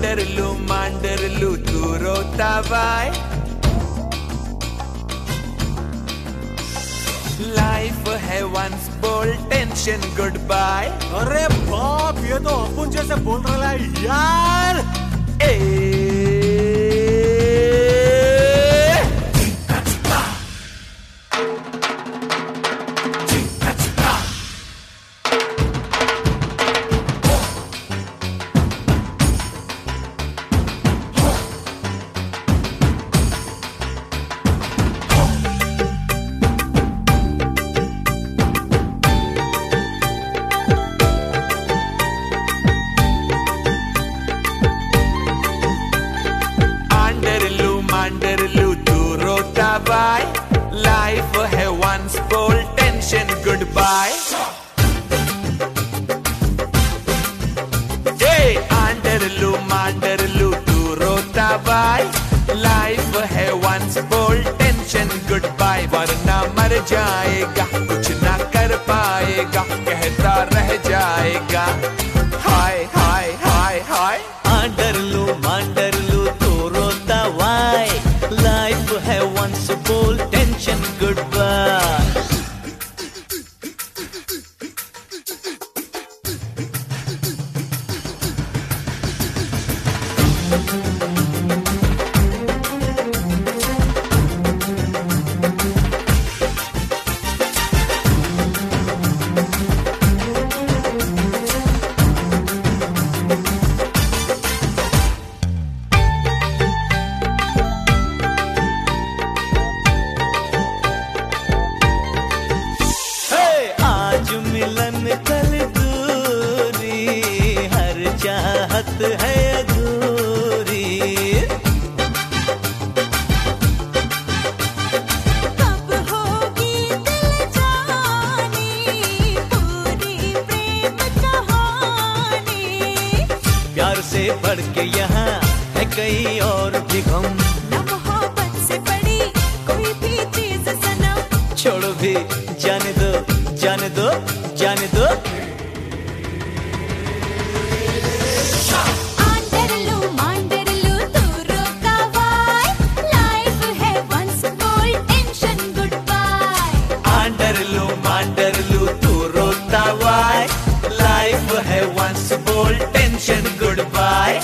मांडर लू तू रोता बाय। लाइफ है वंस बोल टेंशन गुड बाय। अरे बाप, ये तो अपन जैसे बोल रहा है यार। बाय। लाइफ है वंस बोल टेंशन गुड बाय। मांडर लू तू रोता बाय। लाइफ है वंस बोल टेंशन गुड बाय। वरना मर जाएगा, कुछ ना कर पाएगा, कहता रह जाएगा हाय हाय हाय हाय। मांडर लू तू रोता वाय। लाइफ है वंस बोल टेंशन गुड बाय। मिलन कल दूरी, हर चाहत है अधूरी। कब होगी दिल जानी, पूरी प्रेम कहानी। प्यार से बढ़ के यहाँ है कई और भी गम। न मोहब्बत से बड़ी कोई भी चीज सनम। छोड़ो भी जाने दो, जाने दो, जाने दो। मांडर लू तू रोता वाय। लाइफ है वंस बोल टेंशन गुड बाय। मांडर लू तू रोता वाय। लाइफ है वंस बोल टेंशन गुड बाय।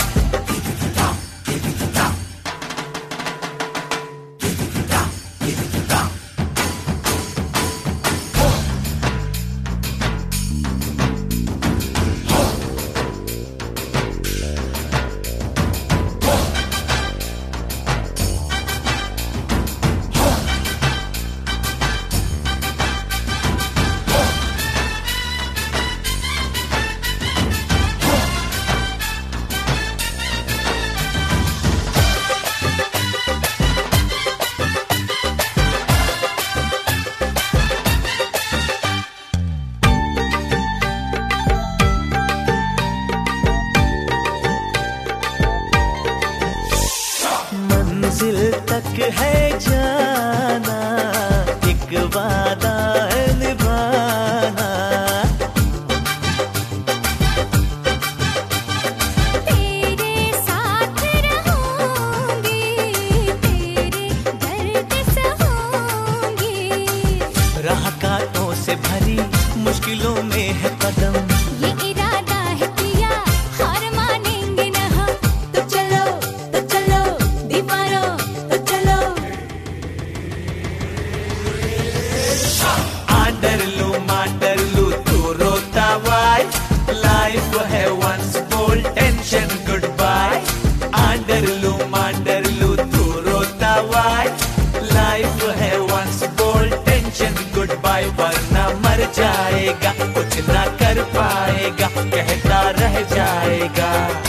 मंजिल तक है जाना, एक वादा है निभाना। तेरे साथ रहूंगी, तेरे दर्द सहूंगी। राह कांटों से भरी मुश्किलों में है कदम। ये इरादा है किया, हार मानेंगे न हम। तो चलो दीवारों तो चलो। मांडर लू तू रोता वाय। लाइफ है वंस बोल टेंशन गुड बाय। मांडर लू तू रोता वाय। लाइफ है वंस बोल टेंशन गुड बाय। वरना मर जाएगा, कुछ ना कर पाएगा, कहता रह जाएगा।